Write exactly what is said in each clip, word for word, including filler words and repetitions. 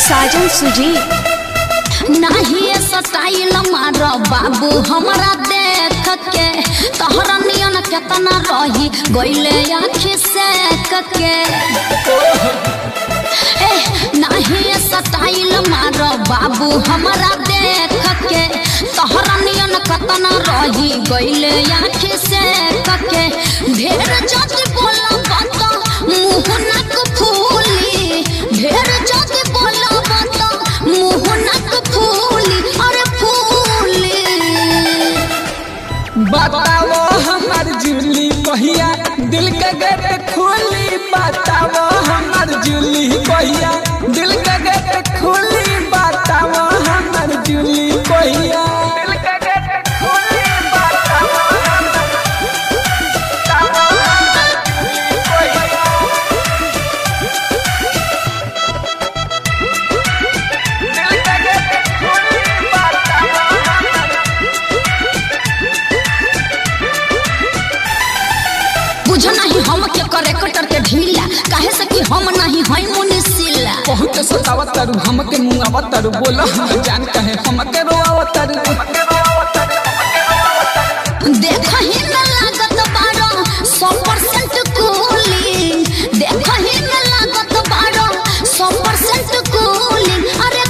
साजन सुजी नहीं स्टाइल मारो बाबू हमारा देख के तोहरा नियन केतना रही गइले आँखी से के ए नहीं स्टाइल मारो बाबू हमारा देख के तोहरा नियन केतना रही गइले आँखी से के ढेर जाति बोला बात मुंह नाक फूली ढेर जाति बोला बात मुंह नाक फूली अरे फूली बताओ हमार जुली कहिया दिल के गेट खोली बताओ हमार जुली कहिया दिल के गेट खोली बताओ हमार जुली कहिया दिल के गेट खोली बताओ बुझ नहीं हम के करे कटर के ढीला काहे से कि हम नहीं हई मुनिसिला बहुत सतावत तारू हमके मुंगावत तारू बोला हम जान कहे हमके रोआवत तारू देखहि न लागत बारो सौ परसेंट कूलिंग देखहि न लागत बारो सौ परसेंट कूलिंग अरे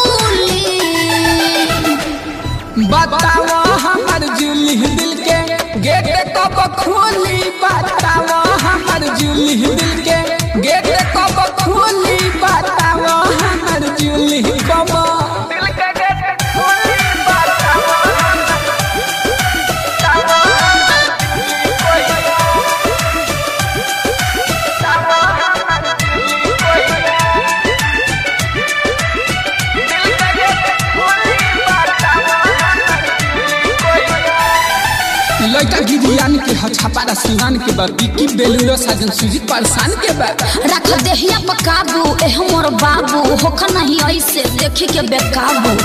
कूलिंग बताओ हमार जुली दिल के गेट कब खोली बताओ हमार जुली दिल के गेट कब खोली बताओ हमार जुली कब दिल के गेट खोली बताओ लड़का गिरियान के छापारा सिवान के बा बिकी बेलूरो साजन सुजी परेशान के बा रख देहिया पर काबू ए हमर बाबू होख नहीं ऐसे देखी के बेकाबू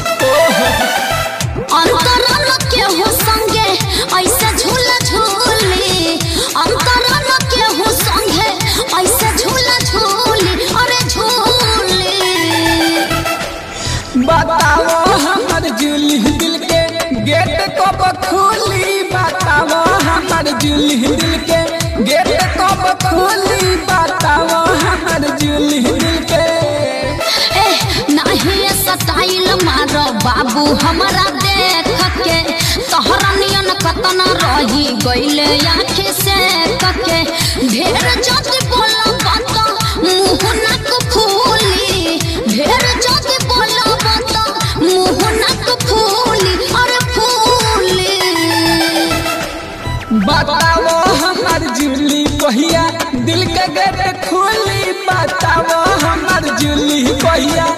अंतरन के हो संगे ऐसे झूला झूली अंतरन के हो संगे ऐसे झूला झूली अरे झूली बताओ हमार जुली दिल के गेट कब खोली बताओ हमार जुली दिल के गेट कब खोली बताओ हमार जुली दिल के ए नहीं स्टाइल मारो बाबू हमारा देख के तोहरा नियन कतना रही गइले आँखी से के ढेर जाति बोला बात मुंह नाक फूली ढेर जाति बोला बात मुंह नाक फूली अरे फूली बताओ हमार जुली कहिया दिल के गेट खोली बताओ हमार जुली कहिया